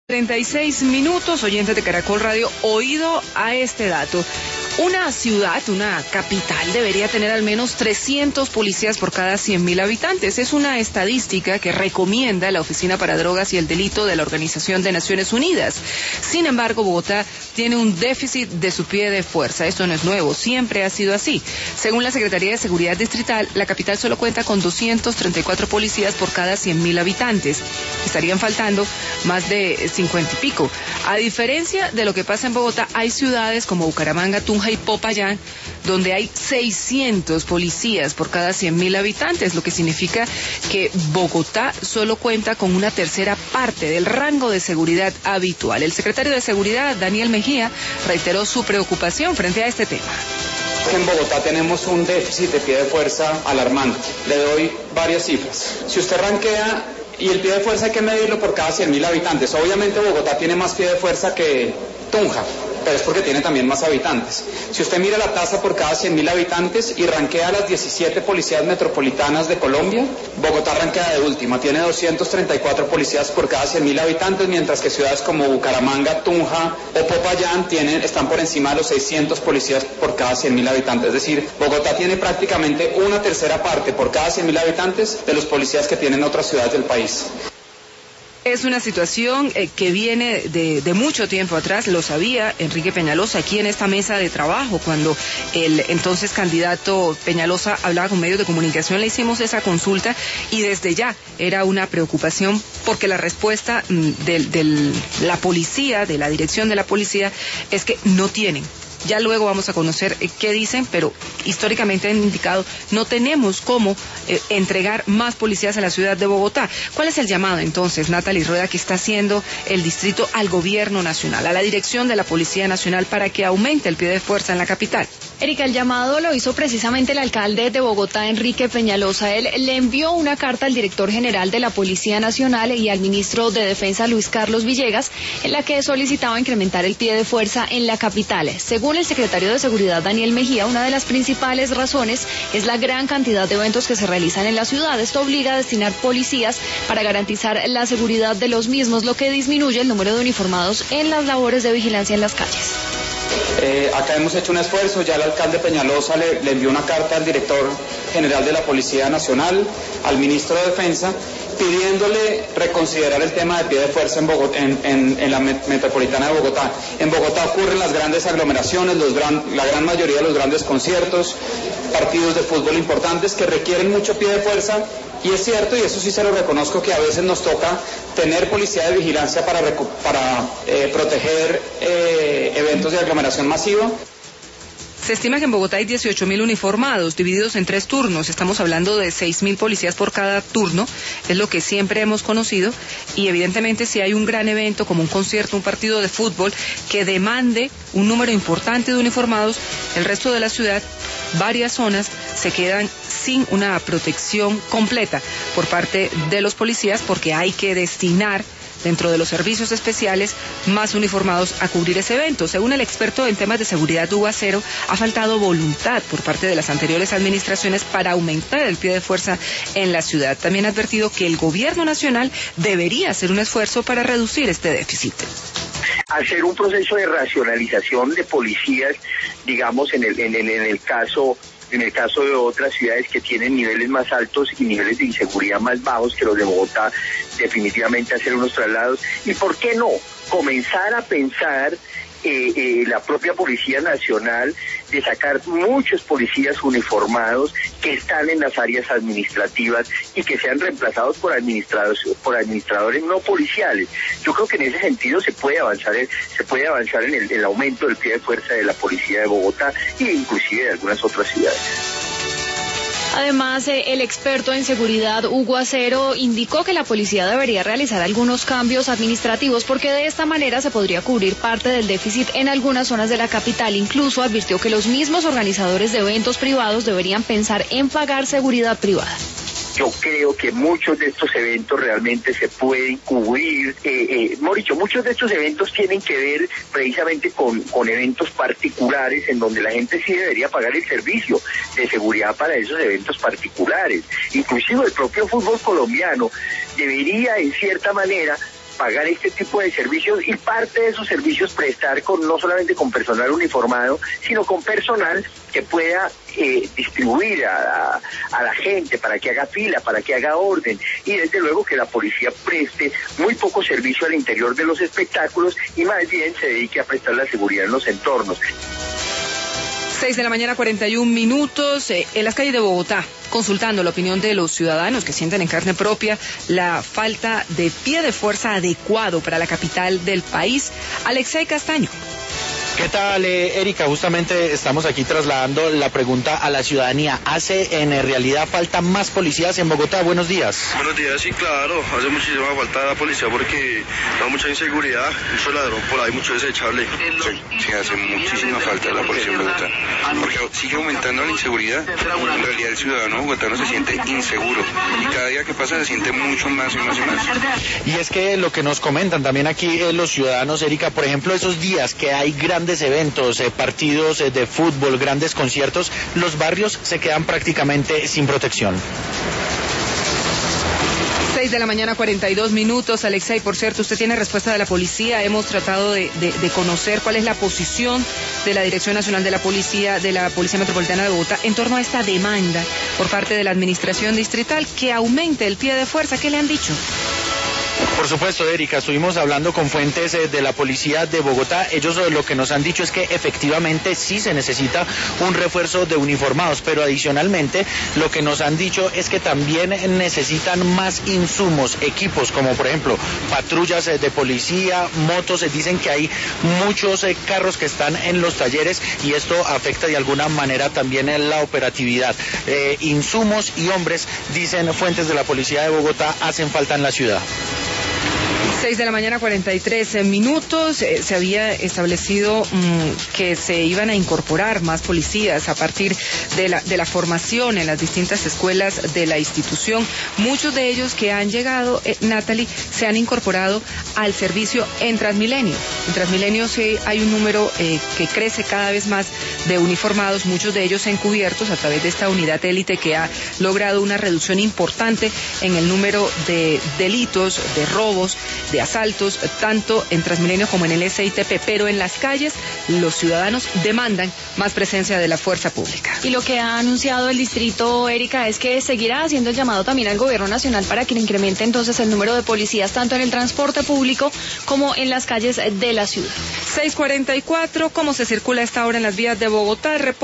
36 minutos, oyentes de Caracol Radio, oído a este dato. Una ciudad, una capital, debería tener al menos 300 policías por cada 100.000 habitantes. Es una estadística que recomienda la Oficina para Drogas y el Delito de la Organización de Naciones Unidas. Sin embargo, Bogotá tiene un déficit de su pie de fuerza. Esto no es nuevo, siempre ha sido así. Según la Secretaría de Seguridad Distrital, la capital solo cuenta con 234 policías por cada 100.000 habitantes. Estarían faltando más de 50 y pico. A diferencia de lo que pasa en Bogotá, hay ciudades como Bucaramanga, Tunja y Popayán, donde hay 600 policías por cada 100.000 habitantes, lo que significa que Bogotá solo cuenta con una tercera parte del rango de seguridad habitual. El secretario de Seguridad, Daniel Mejía, reiteró su preocupación frente a este tema. En Bogotá tenemos un déficit de pie de fuerza alarmante. Le doy varias cifras. Si usted rankea, y el pie de fuerza hay que medirlo por cada 100.000 habitantes. Obviamente Bogotá tiene más pie de fuerza que Tunja, pero es porque tiene también más habitantes. Si usted mira la tasa por cada 100.000 habitantes y rankea las 17 policías metropolitanas de Colombia, Bogotá rankea de última, tiene 234 policías por cada 100.000 habitantes, mientras que ciudades como Bucaramanga, Tunja o Popayán están por encima de los 600 policías por cada 100.000 habitantes. Es decir, Bogotá tiene prácticamente una tercera parte por cada 100.000 habitantes de los policías que tienen otras ciudades del país. Es una situación que viene de mucho tiempo atrás, lo sabía Enrique Peñalosa aquí en esta mesa de trabajo, cuando el entonces candidato Peñalosa hablaba con medios de comunicación, le hicimos esa consulta y desde ya era una preocupación porque la respuesta de la policía, de la dirección de la policía, es que no tienen. Ya luego vamos a conocer qué dicen, pero históricamente han indicado no tenemos cómo entregar más policías a la ciudad de Bogotá. ¿Cuál es el llamado entonces, Natalie Rueda, que está haciendo el distrito al gobierno nacional, a la dirección de la Policía Nacional para que aumente el pie de fuerza en la capital? Erika, el llamado lo hizo precisamente el alcalde de Bogotá, Enrique Peñalosa. Él le envió una carta al director general de la Policía Nacional y al ministro de Defensa, Luis Carlos Villegas, en la que solicitaba incrementar el pie de fuerza en la capital. Según el secretario de Seguridad, Daniel Mejía, una de las principales razones es la gran cantidad de eventos que se realizan en la ciudad. Esto obliga a destinar policías para garantizar la seguridad de los mismos, lo que disminuye el número de uniformados en las labores de vigilancia en las calles. Acá hemos hecho un esfuerzo, ya el alcalde Peñalosa le envió una carta al director general de la Policía Nacional, al ministro de Defensa, pidiéndole reconsiderar el tema de pie de fuerza en Bogotá, en la metropolitana de Bogotá. En Bogotá ocurren las grandes aglomeraciones, la gran mayoría de los grandes conciertos, partidos de fútbol importantes que requieren mucho pie de fuerza. Y es cierto, y eso sí se lo reconozco, que a veces nos toca tener policía de vigilancia para proteger eventos de aglomeración masiva. Se estima que en Bogotá hay 18.000 uniformados, divididos en 3 turnos. Estamos hablando de 6.000 policías por cada turno, es lo que siempre hemos conocido. Y evidentemente si hay un gran evento como un concierto, un partido de fútbol, que demande un número importante de uniformados, el resto de la ciudad, varias zonas, se quedan sin una protección completa por parte de los policías porque hay que destinar dentro de los servicios especiales más uniformados a cubrir ese evento. Según el experto en temas de seguridad Hugo Acero, ha faltado voluntad por parte de las anteriores administraciones para aumentar el pie de fuerza en la ciudad. También ha advertido que el gobierno nacional debería hacer un esfuerzo para reducir este déficit. Hacer un proceso de racionalización de policías, digamos, en el caso de otras ciudades que tienen niveles más altos y niveles de inseguridad más bajos que los de Bogotá, definitivamente hacer unos traslados. ¿Y por qué no comenzar a pensar la propia Policía Nacional de sacar muchos policías uniformados que están en las áreas administrativas y que sean reemplazados por administradores no policiales? Yo creo que en ese sentido se puede avanzar en el aumento del pie de fuerza de la Policía de Bogotá e inclusive de algunas otras ciudades. Además, el experto en seguridad Hugo Acero indicó que la policía debería realizar algunos cambios administrativos porque de esta manera se podría cubrir parte del déficit en algunas zonas de la capital. Incluso advirtió que los mismos organizadores de eventos privados deberían pensar en pagar seguridad privada. Yo creo que muchos de estos eventos realmente se pueden cubrir. Mauricio, muchos de estos eventos tienen que ver precisamente con eventos particulares en donde la gente sí debería pagar el servicio de seguridad para esos eventos particulares. Inclusive el propio fútbol colombiano debería, en cierta manera, pagar este tipo de servicios y parte de esos servicios prestar no solamente con personal uniformado, sino con personal que pueda distribuir a la gente para que haga fila, para que haga orden, y desde luego que la policía preste muy poco servicio al interior de los espectáculos y más bien se dedique a prestar la seguridad en los entornos. 6:41 en las calles de Bogotá, consultando la opinión de los ciudadanos que sienten en carne propia la falta de pie de fuerza adecuado para la capital del país. Alexei Castaño. ¿Qué tal, Erika? Justamente estamos aquí trasladando la pregunta a la ciudadanía. ¿Hace en realidad falta más policías en Bogotá? Buenos días. Buenos días, sí, claro. Hace muchísima falta la policía porque da mucha inseguridad, mucho ladrón por ahí, mucho desechable. Sí, hace muchísima falta la policía en Bogotá. Porque sigue aumentando la inseguridad. En realidad el ciudadano bogotano se siente inseguro. Y cada día que pasa se siente mucho más y más y más. Y es que lo que nos comentan también aquí los ciudadanos, Erika, por ejemplo, esos días que hay grandes eventos, partidos de fútbol, grandes conciertos, los barrios se quedan prácticamente sin protección. 6:42 Alexei, por cierto, usted tiene respuesta de la policía. Hemos tratado de conocer cuál es la posición de la Dirección Nacional de la Policía Metropolitana de Bogotá en torno a esta demanda por parte de la Administración Distrital que aumente el pie de fuerza. ¿Qué le han dicho? Por supuesto, Erika, estuvimos hablando con fuentes de la policía de Bogotá. Ellos lo que nos han dicho es que efectivamente sí se necesita un refuerzo de uniformados, pero adicionalmente lo que nos han dicho es que también necesitan más insumos, equipos, como por ejemplo patrullas de policía, motos. Dicen que hay muchos carros que están en los talleres y esto afecta de alguna manera también en la operatividad. Insumos y hombres, dicen fuentes de la policía de Bogotá, hacen falta en la ciudad. 6:43 se había establecido que se iban a incorporar más policías a partir de la formación en las distintas escuelas de la institución. Muchos de ellos que han llegado, Natalie, se han incorporado al servicio en Transmilenio. En Transmilenio sí hay un número que crece cada vez más de uniformados, muchos de ellos encubiertos a través de esta unidad élite que ha logrado una reducción importante en el número de delitos, de robos, de asaltos, tanto en Transmilenio como en el SITP, pero en las calles los ciudadanos demandan más presencia de la fuerza pública. Y lo que ha anunciado el distrito, Erika, es que seguirá haciendo el llamado también al gobierno nacional para que incremente entonces el número de policías tanto en el transporte público como en las calles de la ciudad. 6:44, ¿cómo se circula a esta hora en las vías de Bogotá?